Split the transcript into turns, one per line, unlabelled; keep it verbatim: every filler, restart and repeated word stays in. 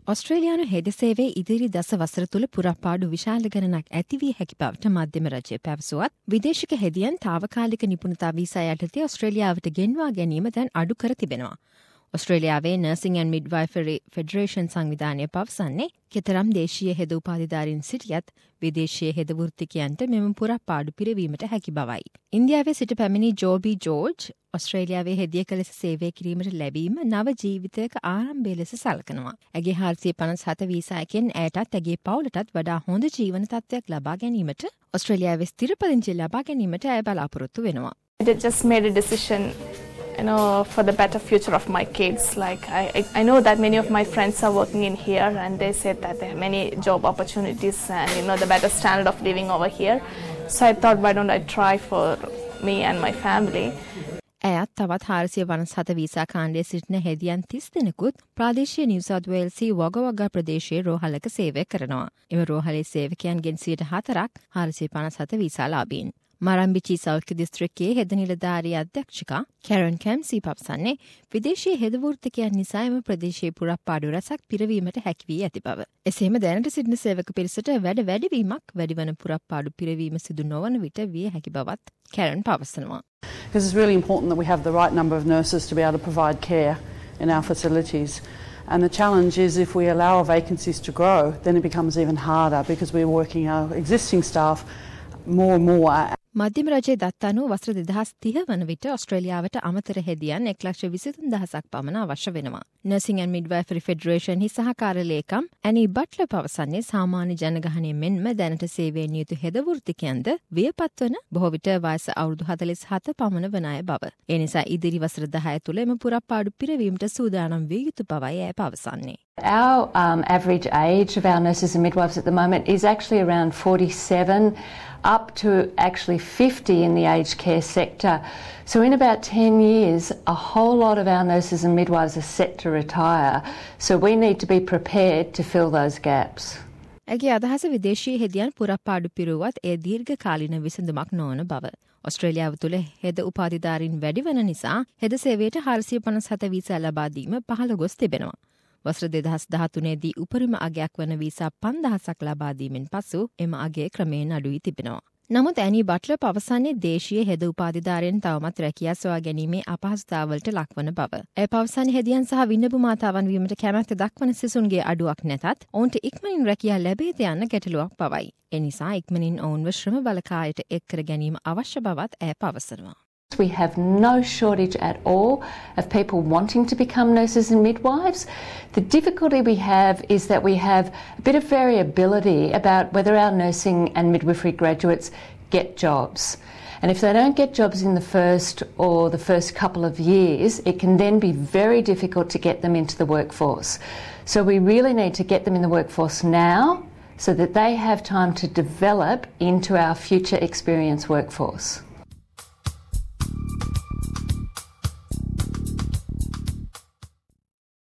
ඔස්ට්‍රේලියානු හෙද සේවයේ ඉදිරි දස වසර තුළ පුරපාඩු විශාල ගණනක් ඇති වී හැකි බවට මධ්‍යම රජය පැවසුවත් විදේශික හෙදියන් තාවකාලික නිපුණතා වීසා යටතේ ඔස්ට්‍රේලියාවට ගෙන්වා ගැනීම දැන් අඩු කර තිබෙනවා. ඔස්ට්‍රේලියාවේ නර්සිං ඇන්ඩ් මිඩ්වයිෆරි ෆෙඩරේෂන් සංවිධානය පවසන්නේ කෙතරම් දේශීය හෙද උපාධිධාරීන් සිටියත් විදේශීය හෙද වෘත්තිකයන්ට මෙම පුරපාඩු පිරවීමට හැකි බවයි. ඉන්දියාවේ සිට පැමිණි ජෝබී ජෝර්ජ් ඔස්ට්‍රේලියාවේ හෙදියක ලෙස සේවය කිරීමට ලැබීම නව ජීවිතයක ආරම්භය ලෙස සලකනවා. ඇගේ හාරසිය පනස් හත වීසායකෙන් ඇයටත් ඇගේ පවුලටත් වඩා හොඳ ජීවන තත්ත්වයක් ලබා ගැනීමට ඔස්ට්‍රේලියාවේ ස්ථිරපදිංචිය ලබා ගැනීමට ඇය බලාපොරොත්තු වෙනවා.
I just made a decision, you know, for the better future of my kids. Like I, I, I know that many of my friends are working in here, and they said that there are many job opportunities and you know the better standard of living over here. So I thought, why don't I try for me and my family?
ඇයත් තවත් හාරසිය වනස් හත visa කාණ්ඩයේ සිටින හෙදියන් තිස් දෙනෙකුත් ප්‍රාදේශීය New south වේල්සී වගවගා ප්‍රදේශයේ රෝහලක සේවය කරනවා. එම රෝහලේ සේවකයන්ගෙන් සියයට හතරක් හාරසිය පනස් හත වීසා ලාභීන්. මරම්බිචි සෞඛ්‍ය දිස්ත්‍රික්කයේ හෙද නිලධාරී අධ්‍යක්ෂිකා කැරන් කැම්සී පවසන්නේ විදේශීය හෙද වෘත්තිකයන් නිසා එම ප්‍රදේශයේ පුරපාඩු රැසක් පිරවීමට හැකි වී ඇති බව. එසේම දැනට සිටින සේවක පිරිසට වැඩ වැඩිවීමක් වැඩිවන පුරපාඩු පිරවීම සිදු නොවන විට විය හැකි බවත් කැරන් පවසනවා.
Because it's really important that we have the right number of nurses to be able to provide care in our facilities. And the challenge is if we allow our vacancies to grow, then it becomes even harder because we're working our existing staff more and more.
මධ්‍යම රජයේ දත් අනුව වසර දෙදහස් තිහ වන විට ඔස්ට්‍රේලියාවට අමතර හෙදියන් එක් ලක්ෂ විසිතුන් දහසක් පමණ අවශ්‍ය වෙනවා. නර්සිං ඇන්ඩ් මිඩ්වයිෆරි ෆෙඩරේෂන් හි සහකාර ලේකම් ඇනි බට්ලර් පවසන්නේ සාමාන්‍ය ජනගහනය මෙන්ම දැනට සේවයෙන් නියුතු හෙද වෘත්තිකයන්ද වියපත් වන බොහෝ විට වයස අවුරුදු හතළිස් හත පමණ වන අය බව. ඒ නිසා ඉදිරි වසර දහය තුළ එම පුරපාඩු පිරවීමට සූදානම් විය යුතු බවයි ඇය පවසන්නේ.
Our um, average age of our nurses and midwives at the moment is actually around forty-seven, up to actually fifty in the aged care sector. So in about ten years, a whole lot of our nurses and midwives are set to retire. So we need to be prepared to fill those gaps.
ඇගේ අදහස විදේශීය හෙදියන් පුරපාඩු පිරුවත් ඒ දීර්ඝ කාලීන විසඳුමක් නොවන බව. ඔස්ට්‍රේලියාව තුළ හෙද උපාධිධාරීන් වැඩි වන නිසා හෙද සේවයට හාරසිය පනස් හත වීසා ලබා දීම පහළ ගොස් තිබෙනවා. වසර දෙදහස් දහතුනේදී උපරිම අගයක් වන වීසා පන්දහසක් ලබා දීමෙන් පසු එම අගය ක්‍රමයෙන් අඩු වී තිබෙනවා. නමුත් ඇනි බට්ලර් පවසන්නේ දේශීය හෙද උපාධිධාරීන් තවමත් රැකියා සොයා ගැනීමේ අපහසුතාවලට ලක්වන බව. ඇය පවසන්නේ හෙදියන් සහ වින්නපු මාතාවන් වීමට කැමැත්ත දක්වන සිසුන්ගේ අඩුවක් නැතත් ඔවුන්ට ඉක්මනින් රැකියා ලැබේද යන්න ගැටලුවක් බවයි. ඒ නිසා ඉක්මනින් ඔවුන්ව ශ්‍රම බලකායට එක් කර ගැනීම අවශ්‍ය බවත් ඇය පවසනවා.
We have no shortage at all of people wanting to become nurses and midwives. The difficulty we have is that we have a bit of variability about whether our nursing and midwifery graduates get jobs. And if they don't get jobs in the first or the first couple of years, it can then be very difficult to get them into the workforce. So we really need to get them in the workforce now so that they have time to develop into our future experienced workforce.